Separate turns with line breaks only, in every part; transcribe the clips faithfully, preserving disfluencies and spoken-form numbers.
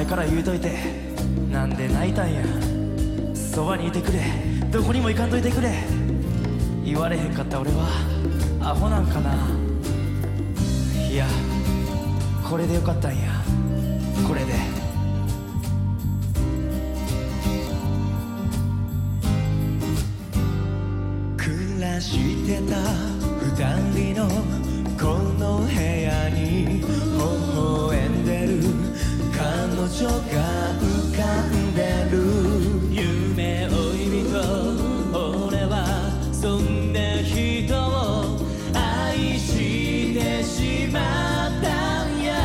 前から言うといてなんで泣いたんや。そばにいてくれ、どこにも行かんといてくれ。言われへんかった俺はアホなんかな。いやこれでよかったんや。これで暮らしてた二人のこの部屋に微笑んでる彼女が浮かんでる。夢追い人、俺はそんな人を愛してしまったんや。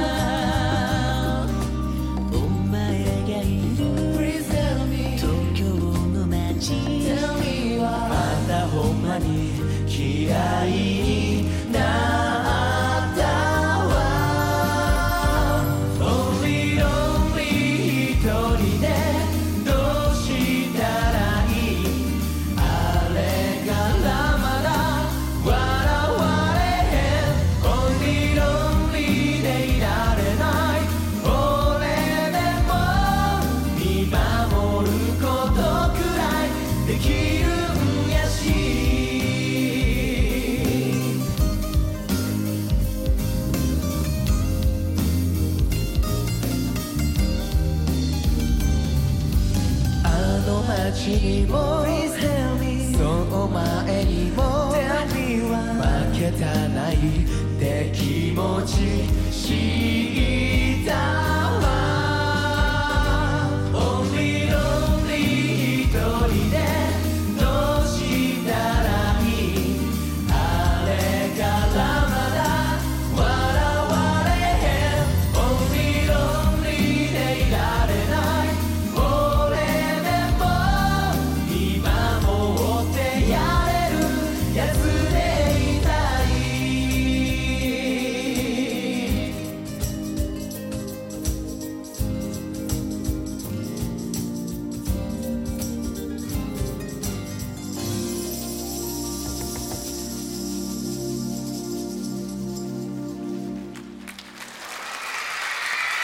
お前がいる東京の街、またほんまに嫌いになったわ。 Only lonely 一人でどうしたらいい。あれからまだ笑われへん。 Only lonely でいられない俺でも見守ることくらいできるんやし。あの街にもその前にも負けたないって気持ち